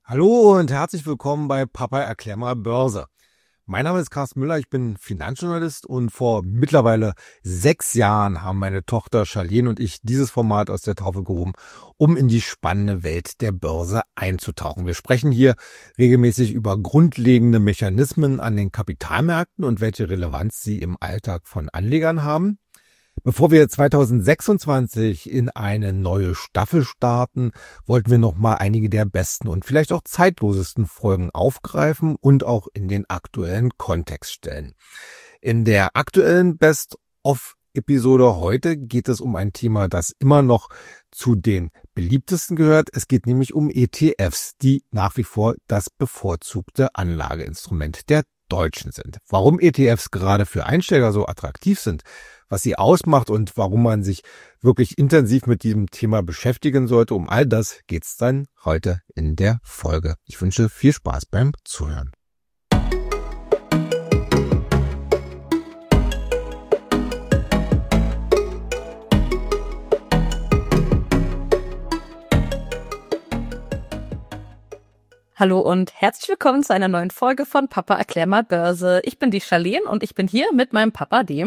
Hallo und herzlich willkommen bei Papa erklär mal Börse. Mein Name ist Carsten Müller, ich bin Finanzjournalist und vor mittlerweile 6 Jahren haben meine Tochter Charlene und ich dieses Format aus der Taufe gehoben, um in die spannende Welt der Börse einzutauchen. Wir sprechen hier regelmäßig über grundlegende Mechanismen an den Kapitalmärkten und welche Relevanz sie im Alltag von Anlegern haben. Bevor wir 2026 in eine neue Staffel starten, wollten wir noch mal einige der besten und vielleicht auch zeitlosesten Folgen aufgreifen und auch in den aktuellen Kontext stellen. In der aktuellen Best-of-Episode heute geht es um ein Thema, das immer noch zu den beliebtesten gehört. Es geht nämlich um ETFs, die nach wie vor das bevorzugte Anlageinstrument der Deutschen sind. Warum ETFs gerade für Einsteiger so attraktiv sind, was sie ausmacht und warum man sich wirklich intensiv mit diesem Thema beschäftigen sollte. Um all das geht's dann heute in der Folge. Ich wünsche viel Spaß beim Zuhören. Hallo und herzlich willkommen zu einer neuen Folge von Papa erklär mal Börse. Ich bin die Charlene und ich bin hier mit meinem Papa, dem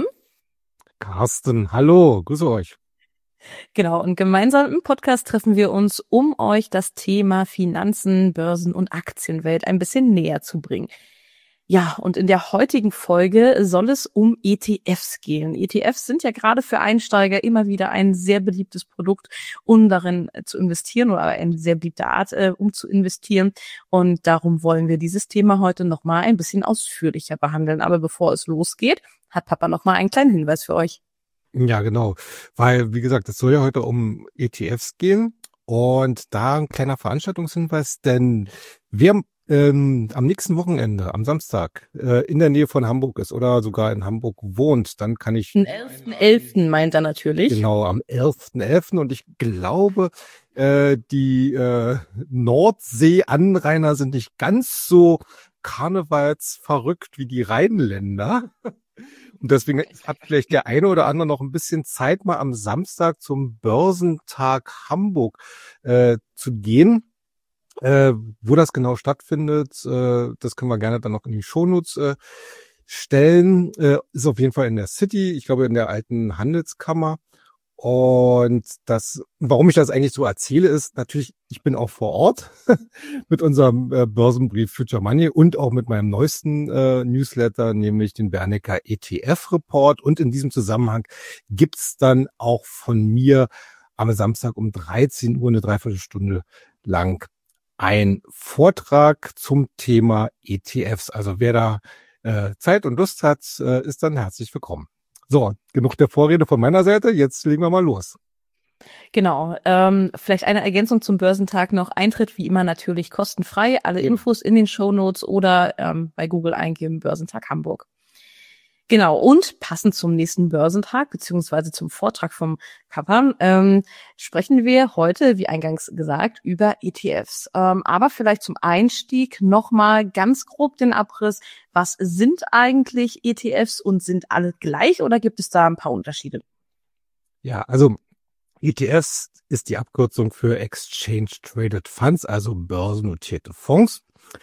Carsten, hallo, grüße euch. Genau, und gemeinsam im Podcast treffen wir uns, um euch das Thema Finanzen, Börsen und Aktienwelt ein bisschen näher zu bringen. Ja, und in der heutigen Folge soll es um ETFs gehen. ETFs sind ja gerade für Einsteiger immer wieder ein sehr beliebtes Produkt, um darin zu investieren oder eine sehr beliebte Art, um zu investieren. Und darum wollen wir dieses Thema heute nochmal ein bisschen ausführlicher behandeln. Aber bevor es losgeht, hat Papa nochmal einen kleinen Hinweis für euch. Ja, genau, weil, wie gesagt, es soll ja heute um ETFs gehen und da ein kleiner Veranstaltungshinweis, denn wer am nächsten Wochenende, am Samstag, in der Nähe von Hamburg ist oder sogar in Hamburg wohnt, dann kann ich... Am 11.11. meint er natürlich. Genau, am 11.11. Und ich glaube, die Nordsee-Anrainer sind nicht ganz so karnevalsverrückt wie die Rheinländer. Und deswegen hat vielleicht der eine oder andere noch ein bisschen Zeit, mal am Samstag zum Börsentag Hamburg zu gehen. Wo das genau stattfindet, das können wir gerne dann noch in die Shownotes stellen. Ist auf jeden Fall in der City, ich glaube in der alten Handelskammer. Und warum ich das eigentlich so erzähle, ist natürlich, ich bin auch vor Ort mit unserem Börsenbrief Future Money und auch mit meinem neuesten Newsletter, nämlich den Bernecker ETF Report. Und in diesem Zusammenhang gibt's dann auch von mir am Samstag um 13 Uhr eine Dreiviertelstunde lang ein Vortrag zum Thema ETFs. Also wer da Zeit und Lust hat, ist dann herzlich willkommen. So, genug der Vorrede von meiner Seite. Jetzt legen wir mal los. Genau. Vielleicht eine Ergänzung zum Börsentag noch. Eintritt wie immer natürlich kostenfrei. Alle Infos in den Shownotes oder bei Google eingeben, Börsentag Hamburg. Genau, und passend zum nächsten Börsentag beziehungsweise zum Vortrag vom Papa sprechen wir heute, wie eingangs gesagt, über ETFs. Aber vielleicht zum Einstieg nochmal ganz grob den Abriss. Was sind eigentlich ETFs und sind alle gleich oder gibt es da ein paar Unterschiede? Ja, also ETFs ist die Abkürzung für Exchange Traded Funds, also börsennotierte Fonds.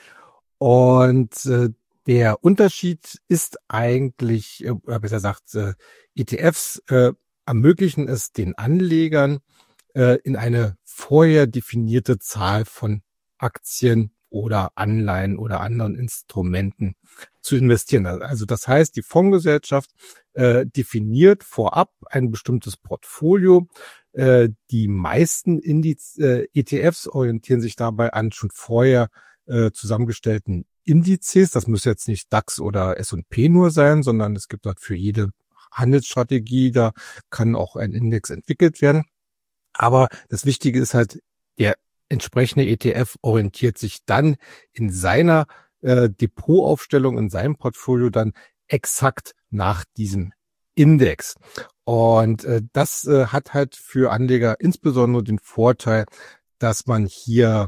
Und der Unterschied ist eigentlich, besser gesagt, ETFs ermöglichen es den Anlegern, in eine vorher definierte Zahl von Aktien oder Anleihen oder anderen Instrumenten zu investieren. Also das heißt, die Fondsgesellschaft definiert vorab ein bestimmtes Portfolio. Die meisten ETFs orientieren sich dabei an schon vorher zusammengestellten Indizes. Das muss jetzt nicht DAX oder S&P nur sein, sondern es gibt dort für jede Handelsstrategie, da kann auch ein Index entwickelt werden. Aber das Wichtige ist halt, der entsprechende ETF orientiert sich dann in seiner Depotaufstellung, in seinem Portfolio dann exakt nach diesem Index. Und das hat halt für Anleger insbesondere den Vorteil, dass man hier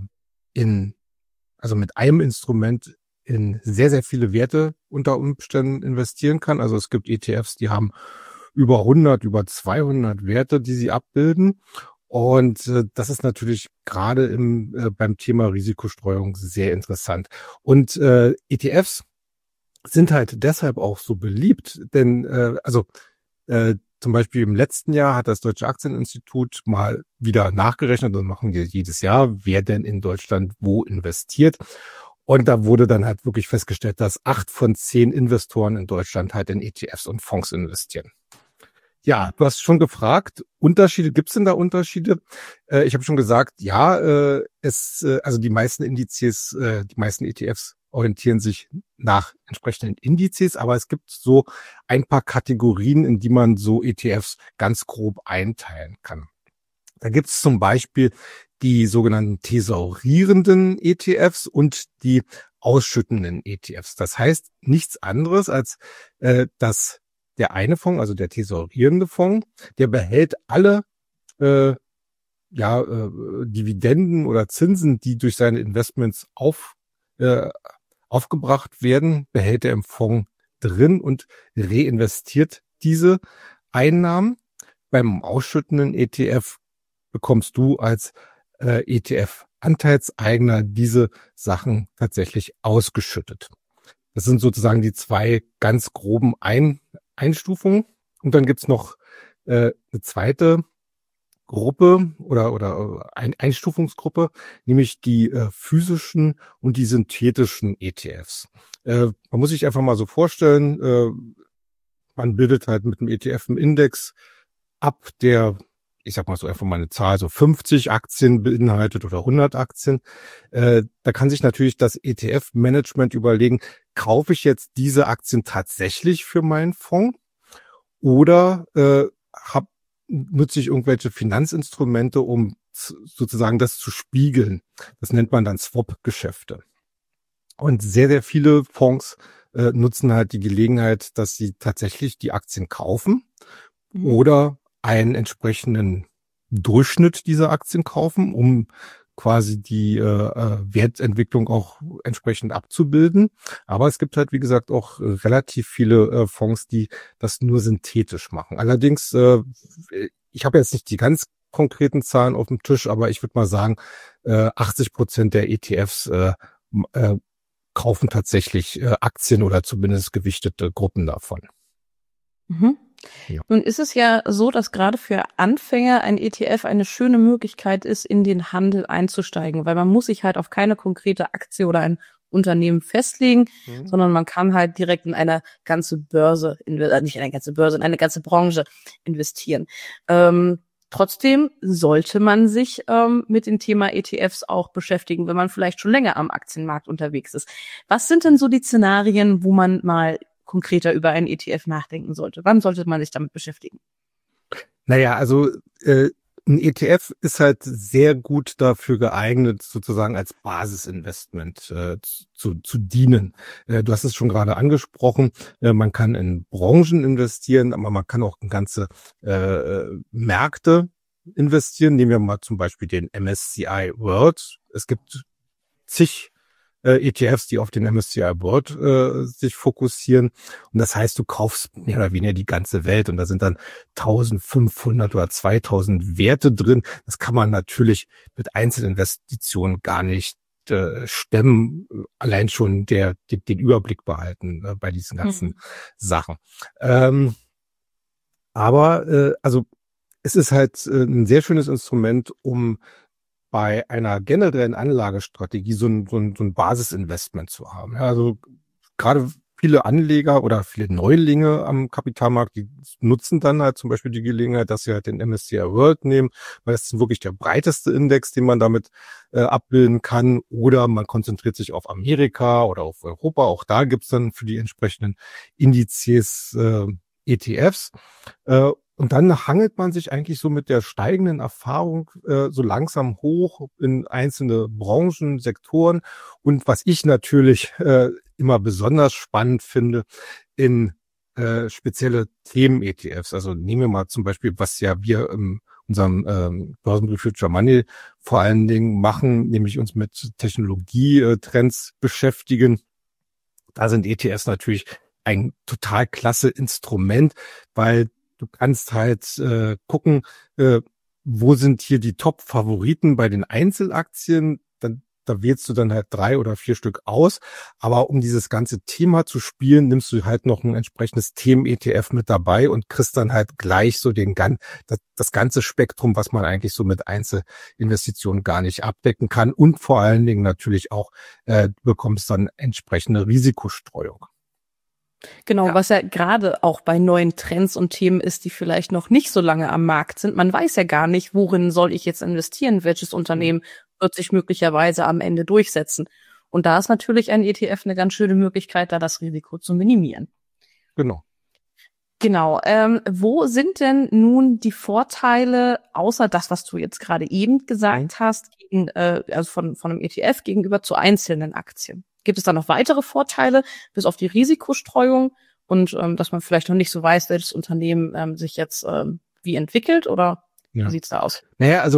mit einem Instrument in sehr, sehr viele Werte unter Umständen investieren kann. Also es gibt ETFs, die haben über 100, über 200 Werte, die sie abbilden. Und das ist natürlich gerade beim Thema Risikostreuung sehr interessant. Und ETFs sind halt deshalb auch so beliebt, denn zum Beispiel im letzten Jahr hat das Deutsche Aktieninstitut mal wieder nachgerechnet, das machen wir jedes Jahr, wer denn in Deutschland wo investiert. Und da wurde dann halt wirklich festgestellt, dass 8 von 10 Investoren in Deutschland halt in ETFs und Fonds investieren. Ja, du hast schon gefragt, Unterschiede, gibt es denn da Unterschiede? Ich habe schon gesagt, ja, also die meisten Indizes, die meisten ETFs orientieren sich nach entsprechenden Indizes, aber es gibt so ein paar Kategorien, in die man so ETFs ganz grob einteilen kann. Da gibt es zum Beispiel die sogenannten thesaurierenden ETFs und die ausschüttenden ETFs. Das heißt nichts anderes als, dass der eine Fonds, also der thesaurierende Fonds, der behält alle Dividenden oder Zinsen, die durch seine Investments aufgebracht werden, behält er im Fonds drin und reinvestiert diese Einnahmen. Beim ausschüttenden ETF bekommst du als ETF-Anteilseigner diese Sachen tatsächlich ausgeschüttet. Das sind sozusagen die zwei ganz groben Einstufungen. Und dann gibt's noch eine zweite Gruppe oder Einstufungsgruppe, nämlich die physischen und die synthetischen ETFs. Man muss sich einfach mal so vorstellen, man bildet halt mit dem ETF einen Index ab, der, ich sag mal so einfach mal eine Zahl, so 50 Aktien beinhaltet oder 100 Aktien. Da kann sich natürlich das ETF-Management überlegen, kaufe ich jetzt diese Aktien tatsächlich für meinen Fonds oder nutze ich irgendwelche Finanzinstrumente, um sozusagen das zu spiegeln. Das nennt man dann Swap-Geschäfte. Und sehr, sehr viele Fonds nutzen halt die Gelegenheit, dass sie tatsächlich die Aktien kaufen oder einen entsprechenden Durchschnitt dieser Aktien kaufen, um quasi die Wertentwicklung auch entsprechend abzubilden. Aber es gibt halt, wie gesagt, auch relativ viele Fonds, die das nur synthetisch machen. Allerdings, ich habe jetzt nicht die ganz konkreten Zahlen auf dem Tisch, aber ich würde mal sagen, 80% der ETFs kaufen tatsächlich Aktien oder zumindest gewichtete Gruppen davon. Mhm. Ja. Nun ist es ja so, dass gerade für Anfänger ein ETF eine schöne Möglichkeit ist, in den Handel einzusteigen, weil man muss sich halt auf keine konkrete Aktie oder ein Unternehmen festlegen, sondern man kann halt direkt in eine ganze Börse, nicht in eine ganze Börse, in eine ganze Branche investieren. Trotzdem sollte man sich mit dem Thema ETFs auch beschäftigen, wenn man vielleicht schon länger am Aktienmarkt unterwegs ist. Was sind denn so die Szenarien, wo man mal konkreter über einen ETF nachdenken sollte? Wann sollte man sich damit beschäftigen? Naja, also ein ETF ist halt sehr gut dafür geeignet, sozusagen als Basisinvestment zu dienen. Du hast es schon gerade angesprochen, man kann in Branchen investieren, aber man kann auch in ganze Märkte investieren. Nehmen wir mal zum Beispiel den MSCI World. Es gibt zig ETFs, die auf den MSCI World sich fokussieren. Und das heißt, du kaufst mehr oder weniger die ganze Welt und da sind dann 1500 oder 2000 Werte drin. Das kann man natürlich mit Einzelinvestitionen gar nicht stemmen, allein schon den Überblick behalten bei diesen ganzen Sachen. Aber es ist halt ein sehr schönes Instrument, um bei einer generellen Anlagestrategie so ein Basisinvestment zu haben. Ja, also gerade viele Anleger oder viele Neulinge am Kapitalmarkt, die nutzen dann halt zum Beispiel die Gelegenheit, dass sie halt den MSCI World nehmen, weil das ist wirklich der breiteste Index, den man damit abbilden kann. Oder man konzentriert sich auf Amerika oder auf Europa. Auch da gibt's dann für die entsprechenden Indizes ETFs. Und dann hangelt man sich eigentlich so mit der steigenden Erfahrung so langsam hoch in einzelne Branchen, Sektoren. Und was ich natürlich immer besonders spannend finde, in spezielle Themen-ETFs. Also nehmen wir mal zum Beispiel, was ja wir in unserem Börsenbrief Future Money vor allen Dingen machen, nämlich uns mit Technologietrends beschäftigen. Da sind ETFs natürlich ein total klasse Instrument, weil du kannst halt gucken, wo sind hier die Top-Favoriten bei den Einzelaktien? Da wählst du dann halt 3 oder 4 Stück aus. Aber um dieses ganze Thema zu spielen, nimmst du halt noch ein entsprechendes Themen-ETF mit dabei und kriegst dann halt gleich so das ganze Spektrum, was man eigentlich so mit Einzelinvestitionen gar nicht abdecken kann. Und vor allen Dingen natürlich auch bekommst dann entsprechende Risikostreuung. Genau, was ja gerade auch bei neuen Trends und Themen ist, die vielleicht noch nicht so lange am Markt sind. Man weiß ja gar nicht, worin soll ich jetzt investieren, welches Unternehmen wird sich möglicherweise am Ende durchsetzen. Und da ist natürlich ein ETF eine ganz schöne Möglichkeit, da das Risiko zu minimieren. Genau. Genau. Wo sind denn nun die Vorteile, außer das, was du jetzt gerade eben gesagt hast, also von einem ETF gegenüber zu einzelnen Aktien? Gibt es da noch weitere Vorteile, bis auf die Risikostreuung und dass man vielleicht noch nicht so weiß, welches Unternehmen sich jetzt wie entwickelt, oder wie sieht's da aus? Naja, also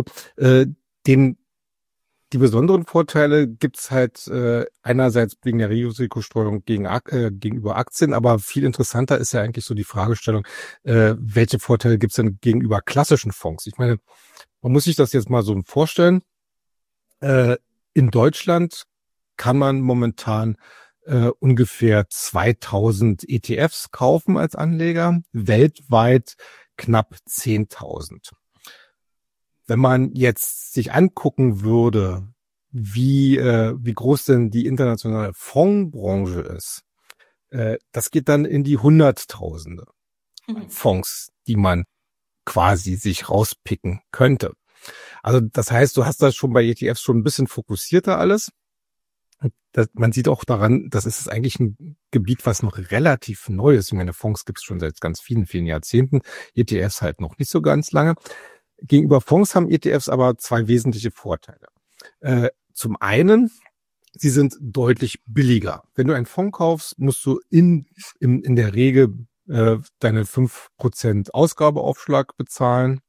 die besonderen Vorteile gibt's halt einerseits wegen der Risikostreuung gegenüber Aktien, aber viel interessanter ist ja eigentlich so die Fragestellung, welche Vorteile gibt's denn gegenüber klassischen Fonds? Ich meine, man muss sich das jetzt mal so vorstellen. In Deutschland kann man momentan ungefähr 2000 ETFs kaufen als Anleger, weltweit knapp 10.000. Wenn man jetzt sich angucken würde, wie groß denn die internationale Fondsbranche ist, das geht dann in die Hunderttausende Fonds, die man quasi sich rauspicken könnte. Also das heißt, du hast das schon bei ETFs schon ein bisschen fokussierter alles. Man sieht auch daran, das ist eigentlich ein Gebiet, was noch relativ neu ist. Ich meine, Fonds gibt es schon seit ganz vielen, vielen Jahrzehnten, ETFs halt noch nicht so ganz lange. Gegenüber Fonds haben ETFs aber 2 wesentliche Vorteile. Zum einen, sie sind deutlich billiger. Wenn du einen Fonds kaufst, musst du in der Regel deine 5% Ausgabeaufschlag bezahlen.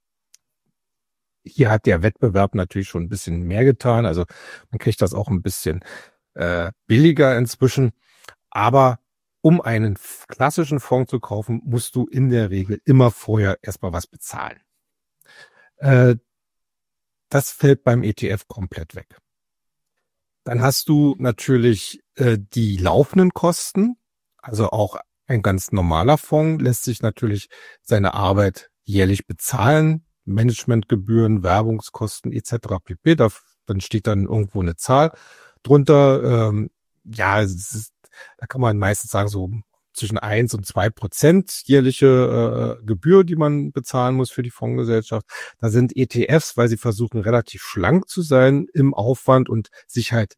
Hier hat der Wettbewerb natürlich schon ein bisschen mehr getan. Also man kriegt das auch ein bisschen billiger inzwischen. Aber um einen klassischen Fonds zu kaufen, musst du in der Regel immer vorher erstmal was bezahlen. Das fällt beim ETF komplett weg. Dann hast du natürlich die laufenden Kosten. Also auch ein ganz normaler Fonds lässt sich natürlich seine Arbeit jährlich bezahlen. Managementgebühren, Werbungskosten etc. pp. Dann steht dann irgendwo eine Zahl drunter. Da kann man meistens sagen, so zwischen 1 und 2% jährliche Gebühr, die man bezahlen muss für die Fondsgesellschaft. Da sind ETFs, weil sie versuchen, relativ schlank zu sein im Aufwand und sich halt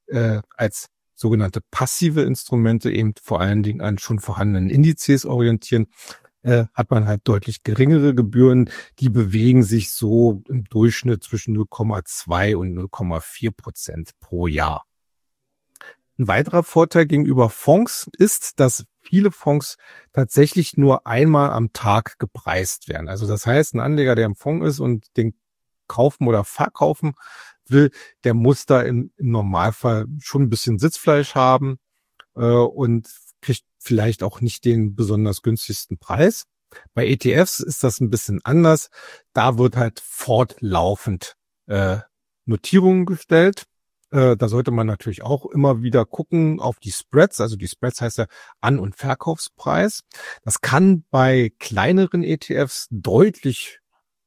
als sogenannte passive Instrumente eben vor allen Dingen an schon vorhandenen Indizes orientieren, hat man halt deutlich geringere Gebühren. Die bewegen sich so im Durchschnitt zwischen 0,2 und 0,4% pro Jahr. Ein weiterer Vorteil gegenüber Fonds ist, dass viele Fonds tatsächlich nur einmal am Tag gepreist werden. Also das heißt, ein Anleger, der im Fonds ist und den kaufen oder verkaufen will, der muss da im Normalfall schon ein bisschen Sitzfleisch haben und kriegt vielleicht auch nicht den besonders günstigsten Preis. Bei ETFs ist das ein bisschen anders. Da wird halt fortlaufend Notierungen gestellt. Da sollte man natürlich auch immer wieder gucken auf die Spreads. Also die Spreads heißt ja An- und Verkaufspreis. Das kann bei kleineren ETFs deutlich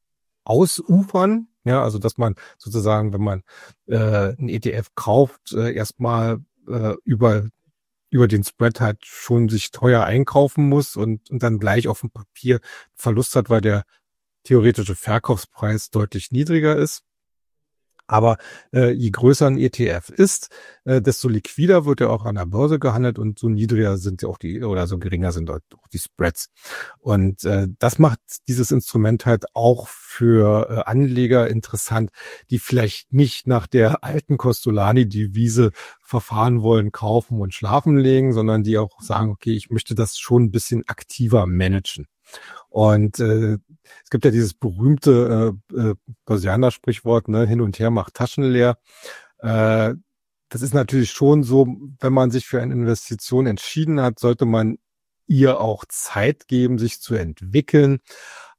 ausufern. Ja, also dass man sozusagen, wenn man einen ETF kauft, erstmal über den Spread halt schon sich teuer einkaufen muss und dann gleich auf dem Papier Verlust hat, weil der theoretische Verkaufspreis deutlich niedriger ist. Aber je größer ein ETF ist, desto liquider wird er auch an der Börse gehandelt und so niedriger sind auch so geringer sind auch die Spreads. Und das macht dieses Instrument halt auch für Anleger interessant, die vielleicht nicht nach der alten Costolani-Devise verfahren wollen, kaufen und schlafen legen, sondern die auch sagen, okay, ich möchte das schon ein bisschen aktiver managen. Und es gibt ja dieses berühmte Börsianer-Sprichwort, ne, hin und her macht Taschen leer. Das ist natürlich schon so, wenn man sich für eine Investition entschieden hat, sollte man ihr auch Zeit geben, sich zu entwickeln.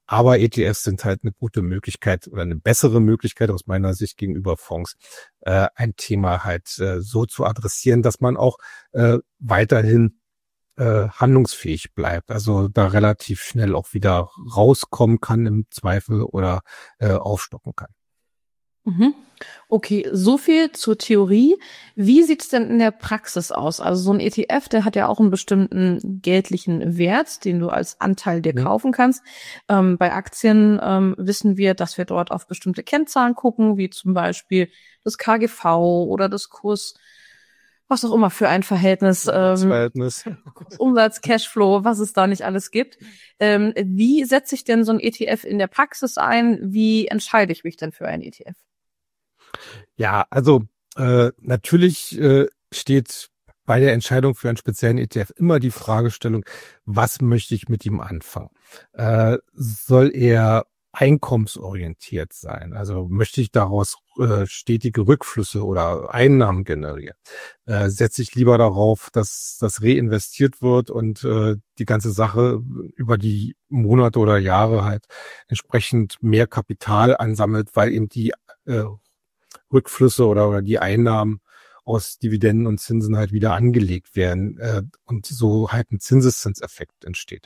Aber ETFs sind halt eine gute Möglichkeit oder eine bessere Möglichkeit aus meiner Sicht gegenüber Fonds, ein Thema halt so zu adressieren, dass man auch weiterhin handlungsfähig bleibt, also da relativ schnell auch wieder rauskommen kann im Zweifel oder aufstocken kann. Mhm. Okay, so viel zur Theorie. Wie sieht's denn in der Praxis aus? Also so ein ETF, der hat ja auch einen bestimmten geldlichen Wert, den du als Anteil dir kaufen kannst. Bei Aktien wissen wir, dass wir dort auf bestimmte Kennzahlen gucken, wie zum Beispiel das KGV oder das Kurs, was auch immer für ein Verhältnis, Umsatz, Cashflow, was es da nicht alles gibt. Wie setze ich denn so ein ETF in der Praxis ein? Wie entscheide ich mich denn für einen ETF? Ja, also natürlich steht bei der Entscheidung für einen speziellen ETF immer die Fragestellung, was möchte ich mit ihm anfangen? Soll er einkommensorientiert sein? Also möchte ich daraus stetige Rückflüsse oder Einnahmen generieren? Setze ich lieber darauf, dass das reinvestiert wird und die ganze Sache über die Monate oder Jahre halt entsprechend mehr Kapital ansammelt, weil eben die Rückflüsse oder die Einnahmen aus Dividenden und Zinsen halt wieder angelegt werden und so halt ein Zinseszinseffekt entsteht.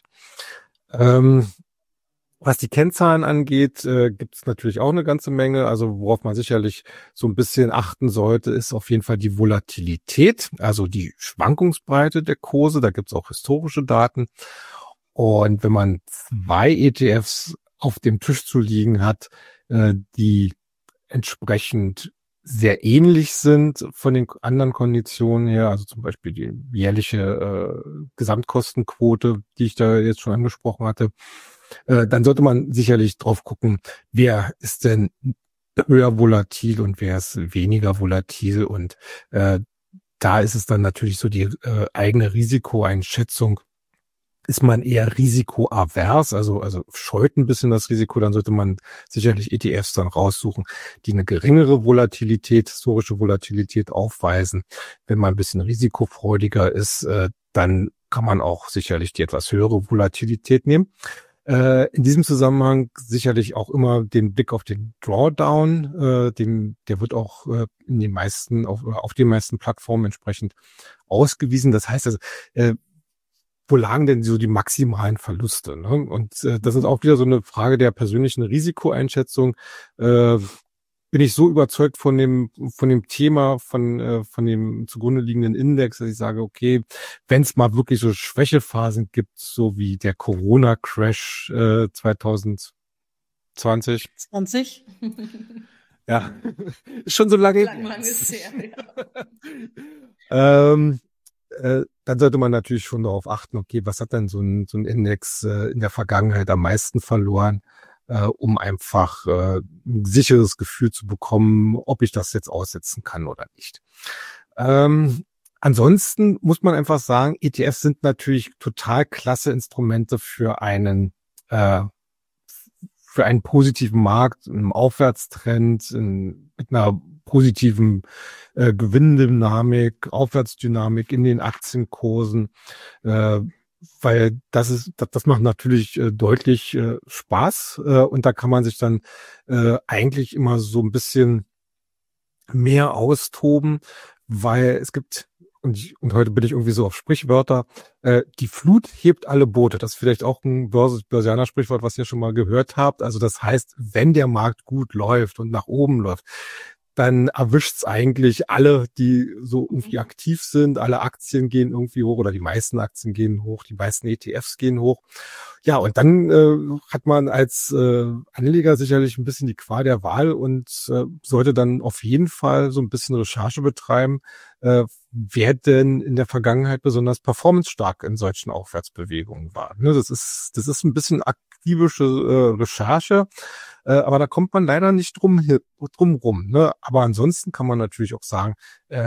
Was die Kennzahlen angeht, gibt es natürlich auch eine ganze Menge. Also worauf man sicherlich so ein bisschen achten sollte, ist auf jeden Fall die Volatilität, also die Schwankungsbreite der Kurse. Da gibt es auch historische Daten. Und wenn man 2 ETFs auf dem Tisch zu liegen hat, die entsprechend sehr ähnlich sind von den anderen Konditionen her, also zum Beispiel die jährliche Gesamtkostenquote, die ich da jetzt schon angesprochen hatte, dann sollte man sicherlich drauf gucken, wer ist denn höher volatil und wer ist weniger volatil. Und da ist es dann natürlich so die eigene Risikoeinschätzung. Ist man eher risikoavers, also scheut ein bisschen das Risiko, dann sollte man sicherlich ETFs dann raussuchen, die eine geringere Volatilität, historische Volatilität aufweisen. Wenn man ein bisschen risikofreudiger ist, dann kann man auch sicherlich die etwas höhere Volatilität nehmen. In diesem Zusammenhang sicherlich auch immer den Blick auf den Drawdown, der wird auch in den meisten, auf den meisten Plattformen entsprechend ausgewiesen. Das heißt also, wo lagen denn so die maximalen Verluste? Ne? Und das ist auch wieder so eine Frage der persönlichen Risikoeinschätzung. Bin ich so überzeugt von dem Thema, von dem zugrunde liegenden Index, dass ich sage, okay, wenn es mal wirklich so Schwächephasen gibt, so wie der Corona-Crash 2020. 20? Ja, ist schon so lange. Lang ist her, ja. Dann sollte man natürlich schon darauf achten, okay, was hat denn so ein Index in der Vergangenheit am meisten verloren, um einfach ein sicheres Gefühl zu bekommen, ob ich das jetzt aussetzen kann oder nicht. Ansonsten muss man einfach sagen, ETFs sind natürlich total klasse Instrumente für einen positiven Markt, einen Aufwärtstrend, mit einer positiven Gewinndynamik, Aufwärtsdynamik in den Aktienkursen, weil das macht natürlich deutlich Spaß und da kann man sich dann eigentlich immer so ein bisschen mehr austoben, weil es gibt und heute bin ich irgendwie so auf Sprichwörter. Die Flut hebt alle Boote. Das ist vielleicht auch ein Börsianer-Sprichwort, was ihr schon mal gehört habt. Also das heißt, wenn der Markt gut läuft und nach oben läuft, dann erwischt's eigentlich alle, die so irgendwie aktiv sind. Alle Aktien gehen irgendwie hoch oder die meisten Aktien gehen hoch, die meisten ETFs gehen hoch. Ja, und dann hat man als Anleger sicherlich ein bisschen die Qual der Wahl und sollte dann auf jeden Fall so ein bisschen Recherche betreiben, wer denn in der Vergangenheit besonders performancestark in solchen Aufwärtsbewegungen war. Ne, das ist ein bisschen akribische Recherche, aber da kommt man leider nicht drum rum. Ne? Aber ansonsten kann man natürlich auch sagen,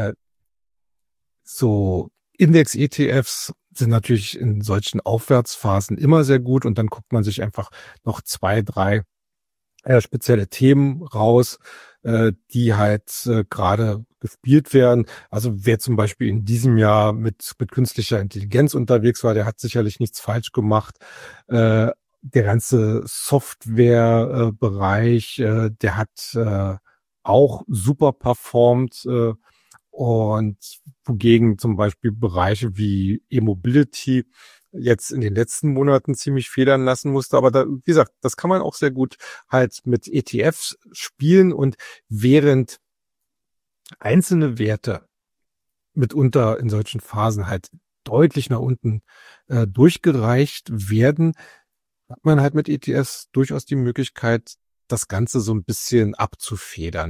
so Index-ETFs sind natürlich in solchen Aufwärtsphasen immer sehr gut und dann guckt man sich einfach noch 2, 3 spezielle Themen raus, die halt gerade gespielt werden. Also wer zum Beispiel in diesem Jahr mit künstlicher Intelligenz unterwegs war, der hat sicherlich nichts falsch gemacht. der ganze Softwarebereich, der hat auch super performt, und wogegen zum Beispiel Bereiche wie E-Mobility jetzt in den letzten Monaten ziemlich federn lassen musste. Aber da, wie gesagt, das kann man auch sehr gut halt mit ETFs spielen, und während einzelne Werte mitunter in solchen Phasen halt deutlich nach unten durchgereicht werden, hat man halt mit ETFs durchaus die Möglichkeit, das Ganze so ein bisschen abzufedern.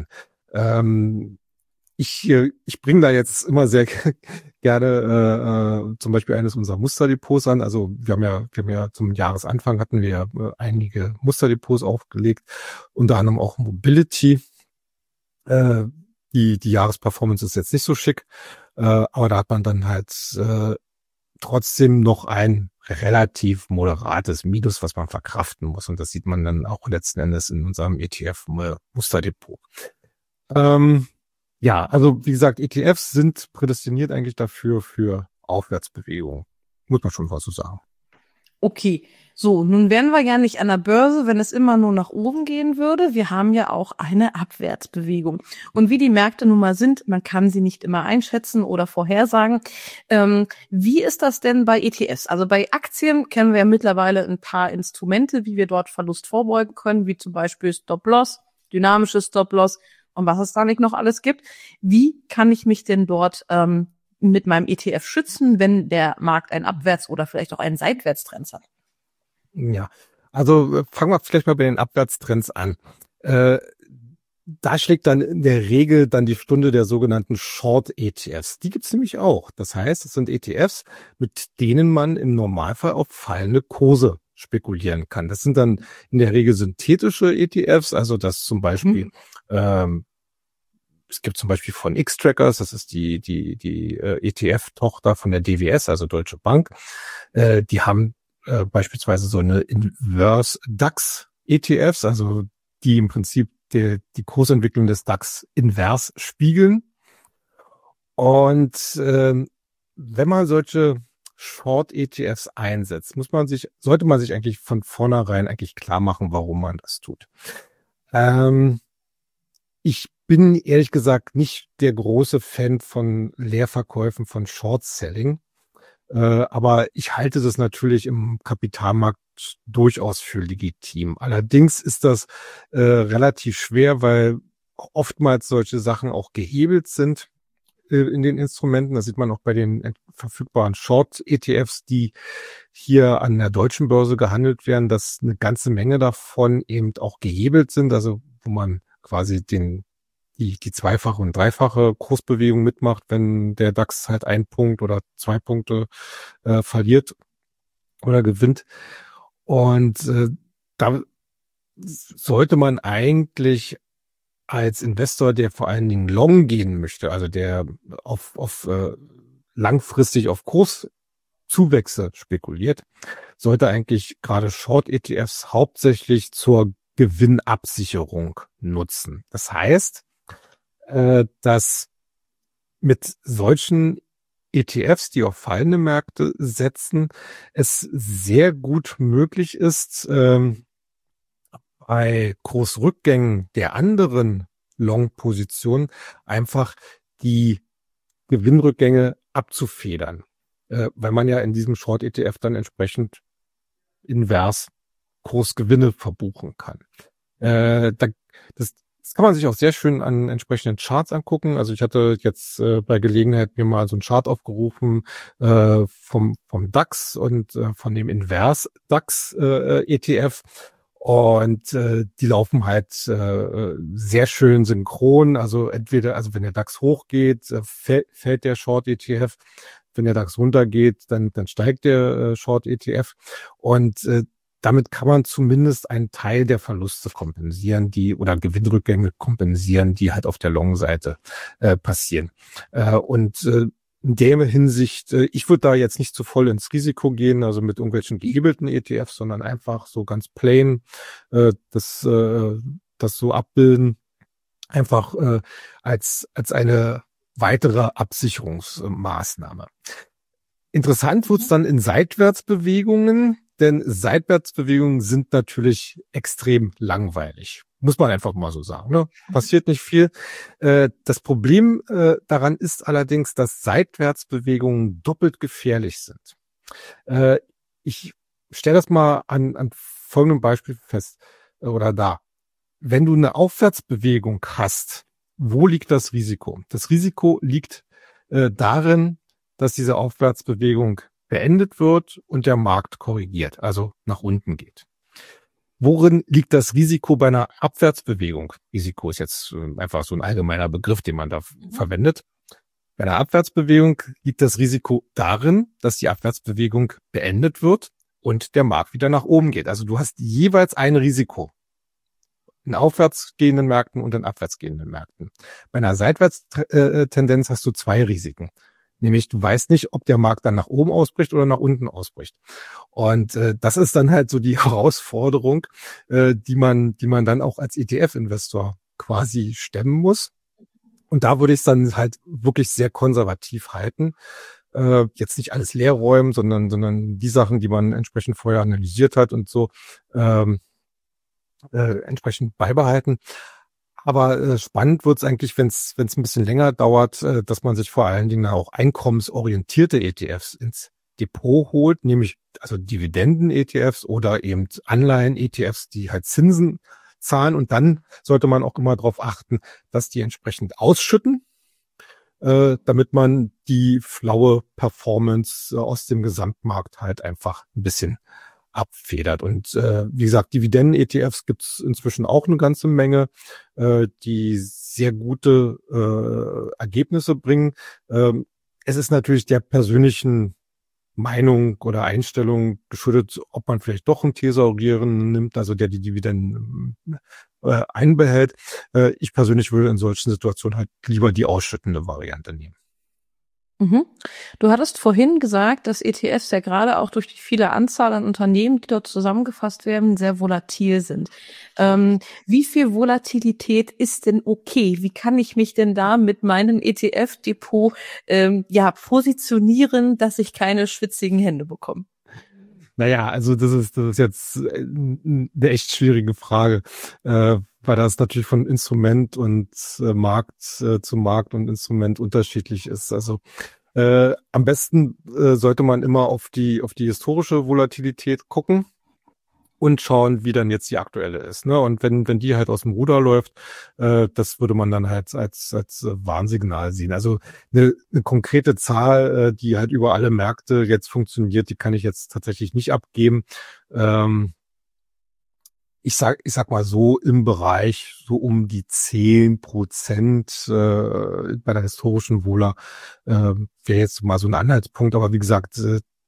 Ich bringe da jetzt immer sehr gerne zum Beispiel eines unserer Musterdepots an. Also wir haben ja zum Jahresanfang hatten wir einige Musterdepots aufgelegt, unter anderem auch Mobility. Die Jahresperformance ist jetzt nicht so schick, aber da hat man dann halt trotzdem noch ein relativ moderates Minus, was man verkraften muss. Und das sieht man dann auch letzten Endes in unserem ETF-Musterdepot. Ja, also wie gesagt, ETFs sind prädestiniert eigentlich dafür für Aufwärtsbewegungen. Muss man schon was so sagen. Okay, so, nun wären wir ja nicht an der Börse, wenn es immer nur nach oben gehen würde. Wir haben ja auch eine Abwärtsbewegung. Und wie die Märkte nun mal sind, man kann sie nicht immer einschätzen oder vorhersagen. Wie ist das denn bei ETFs? Also bei Aktien kennen wir ja mittlerweile ein paar Instrumente, wie wir dort Verlust vorbeugen können, wie zum Beispiel Stop-Loss, dynamisches Stop-Loss und was es da nicht noch alles gibt. Wie kann ich mich denn dort mit meinem ETF schützen, wenn der Markt einen Abwärts- oder vielleicht auch einen Seitwärtstrend hat? Ja, also fangen wir vielleicht mal bei den Abwärtstrends an. Da schlägt dann in der Regel dann die Stunde der sogenannten Short-ETFs. Die gibt's nämlich auch. Das heißt, es sind ETFs, mit denen man im Normalfall auf fallende Kurse spekulieren kann. Das sind dann in der Regel synthetische ETFs, also das zum Beispiel es gibt zum Beispiel von Xtrackers, das ist die ETF-Tochter von der DWS, also Deutsche Bank. Die haben beispielsweise so eine Inverse DAX ETFs, also die im Prinzip die Kursentwicklung des DAX invers spiegeln. Und wenn man solche Short ETFs einsetzt, sollte man sich eigentlich von vornherein eigentlich klar machen, warum man das tut. Ich bin ehrlich gesagt nicht der große Fan von Leerverkäufen, von Short-Selling. Aber ich halte das natürlich im Kapitalmarkt durchaus für legitim. Allerdings ist das relativ schwer, weil oftmals solche Sachen auch gehebelt sind in den Instrumenten. Das sieht man auch bei den verfügbaren Short-ETFs, die hier an der deutschen Börse gehandelt werden, dass eine ganze Menge davon eben auch gehebelt sind, also wo man quasi die zweifache und dreifache Kursbewegung mitmacht, wenn der DAX halt 1 Punkt oder 2 Punkte verliert oder gewinnt. Und da sollte man eigentlich als Investor, der vor allen Dingen long gehen möchte, also der auf langfristig auf Kurszuwächse spekuliert, sollte eigentlich gerade Short-ETFs hauptsächlich zur Gewinnabsicherung nutzen. Das heißt, dass mit solchen ETFs, die auf fallende Märkte setzen, es sehr gut möglich ist, bei Kursrückgängen der anderen Long-Positionen einfach die Gewinnrückgänge abzufedern, weil man ja in diesem Short-ETF dann entsprechend invers Kursgewinne verbuchen kann. Das kann man sich auch sehr schön an entsprechenden Charts angucken. Also ich hatte jetzt bei Gelegenheit mir mal so einen Chart aufgerufen vom DAX und von dem Invers DAX ETF. Und die laufen halt sehr schön synchron. Also wenn der DAX hochgeht, fällt der Short ETF. Wenn der DAX runtergeht, dann steigt der Short ETF. Und damit kann man zumindest einen Teil der Verluste kompensieren, oder Gewinnrückgänge kompensieren, die halt auf der Long-Seite passieren. Und in der Hinsicht, ich würde da jetzt nicht zu voll ins Risiko gehen, also mit irgendwelchen gehebelten ETFs, sondern einfach so ganz plain das so abbilden, einfach als eine weitere Absicherungsmaßnahme. Interessant wird's dann in Seitwärtsbewegungen. denn Seitwärtsbewegungen sind natürlich extrem langweilig. Muss man einfach mal so sagen. Ne? Passiert nicht viel. Das Problem daran ist allerdings, dass Seitwärtsbewegungen doppelt gefährlich sind. Ich stelle das mal an folgendem Beispiel fest oder dar. Wenn du eine Aufwärtsbewegung hast, wo liegt das Risiko? Das Risiko liegt darin, dass diese Aufwärtsbewegung beendet wird und der Markt korrigiert, also nach unten geht. Worin liegt das Risiko bei einer Abwärtsbewegung? Risiko ist jetzt einfach so ein allgemeiner Begriff, den man da verwendet. Bei einer Abwärtsbewegung liegt das Risiko darin, dass die Abwärtsbewegung beendet wird und der Markt wieder nach oben geht. Also du hast jeweils ein Risiko in aufwärts gehenden Märkten und in abwärts gehenden Märkten. Bei einer Seitwärtstendenz hast du zwei Risiken. Nämlich du weißt nicht, ob der Markt dann nach oben ausbricht oder nach unten ausbricht. Und das ist dann halt so die Herausforderung, die man dann auch als ETF-Investor quasi stemmen muss. Und da würde ich es dann halt wirklich sehr konservativ halten. Jetzt nicht alles leer räumen, sondern die Sachen, die man entsprechend vorher analysiert hat und so entsprechend beibehalten. Aber spannend wird's eigentlich, wenn es ein bisschen länger dauert, dass man sich vor allen Dingen auch einkommensorientierte ETFs ins Depot holt, nämlich also Dividenden-ETFs oder eben Anleihen-ETFs, die halt Zinsen zahlen. Und dann sollte man auch immer darauf achten, dass die entsprechend ausschütten, damit man die flaue Performance aus dem Gesamtmarkt halt einfach ein bisschen abfedert. Und wie gesagt, Dividenden-ETFs gibt's inzwischen auch eine ganze Menge, die sehr gute Ergebnisse bringen. Es ist natürlich der persönlichen Meinung oder Einstellung geschuldet, ob man vielleicht doch einen Thesaurieren nimmt, also der die Dividenden einbehält. Ich persönlich würde in solchen Situationen halt lieber die ausschüttende Variante nehmen. Mhm. Du hattest vorhin gesagt, dass ETFs ja gerade auch durch die viele Anzahl an Unternehmen, die dort zusammengefasst werden, sehr volatil sind. Wie viel Volatilität ist denn okay? Wie kann ich mich denn da mit meinem ETF-Depot positionieren, dass ich keine schwitzigen Hände bekomme? Naja, also das ist jetzt eine echt schwierige Frage, weil das natürlich von Instrument und Markt zu Markt und Instrument unterschiedlich ist. Also am besten sollte man immer auf die historische Volatilität gucken und schauen, wie dann jetzt die aktuelle ist. Ne? Und wenn die halt aus dem Ruder läuft, das würde man dann halt als Warnsignal sehen. Also eine konkrete Zahl, die halt über alle Märkte jetzt funktioniert, die kann ich jetzt tatsächlich nicht abgeben. Ich sag mal so im Bereich so um die 10% bei der historischen Vola wäre jetzt mal so ein Anhaltspunkt. Aber wie gesagt,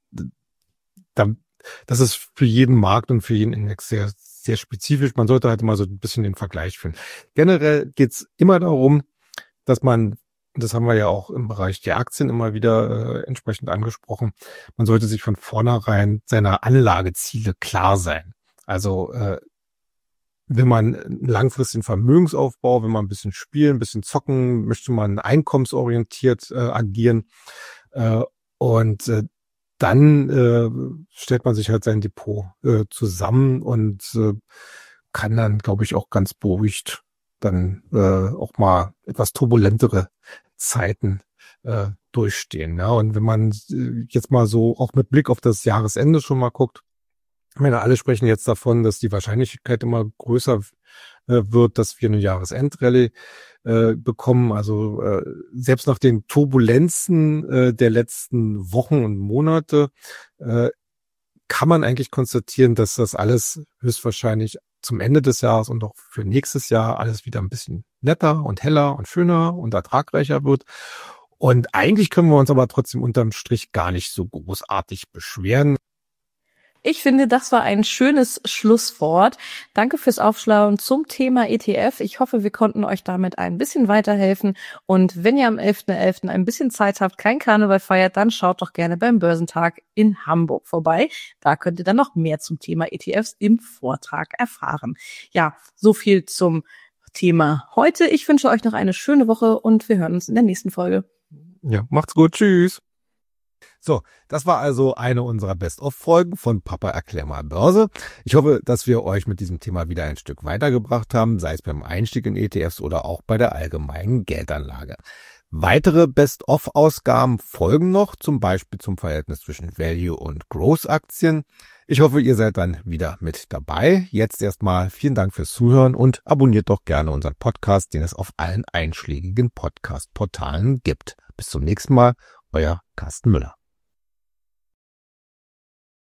das ist für jeden Markt und für jeden Index sehr, sehr spezifisch. Man sollte halt immer so ein bisschen den Vergleich finden. Generell geht's immer darum, dass man, das haben wir ja auch im Bereich der Aktien immer wieder entsprechend angesprochen, man sollte sich von vornherein seiner Anlageziele klar sein. Also wenn man einen langfristigen Vermögensaufbau, wenn man ein bisschen spielen, ein bisschen zocken, möchte man einkommensorientiert agieren und dann stellt man sich halt sein Depot zusammen und kann dann, glaube ich, auch ganz beruhigt dann auch mal etwas turbulentere Zeiten durchstehen. Ja? Und wenn man jetzt mal so auch mit Blick auf das Jahresende schon mal guckt, ich meine, alle sprechen jetzt davon, dass die Wahrscheinlichkeit immer größer wird, dass wir eine Jahresendrallye bekommen. Also selbst nach den Turbulenzen der letzten Wochen und Monate kann man eigentlich konstatieren, dass das alles höchstwahrscheinlich zum Ende des Jahres und auch für nächstes Jahr alles wieder ein bisschen netter und heller und schöner und ertragreicher wird. Und eigentlich können wir uns aber trotzdem unterm Strich gar nicht so großartig beschweren. Ich finde, das war ein schönes Schlusswort. Danke fürs Aufschlauen zum Thema ETF. Ich hoffe, wir konnten euch damit ein bisschen weiterhelfen. Und wenn ihr am 11.11. ein bisschen Zeit habt, kein Karneval feiert, dann schaut doch gerne beim Börsentag in Hamburg vorbei. Da könnt ihr dann noch mehr zum Thema ETFs im Vortrag erfahren. Ja, so viel zum Thema heute. Ich wünsche euch noch eine schöne Woche und wir hören uns in der nächsten Folge. Ja, macht's gut. Tschüss. So, das war also eine unserer Best-of-Folgen von Papa erklär mal Börse. Ich hoffe, dass wir euch mit diesem Thema wieder ein Stück weitergebracht haben, sei es beim Einstieg in ETFs oder auch bei der allgemeinen Geldanlage. Weitere Best-of-Ausgaben folgen noch, zum Beispiel zum Verhältnis zwischen Value- und Growth-Aktien. Ich hoffe, ihr seid dann wieder mit dabei. Jetzt erstmal vielen Dank fürs Zuhören und abonniert doch gerne unseren Podcast, den es auf allen einschlägigen Podcast-Portalen gibt. Bis zum nächsten Mal, euer Carsten Müller.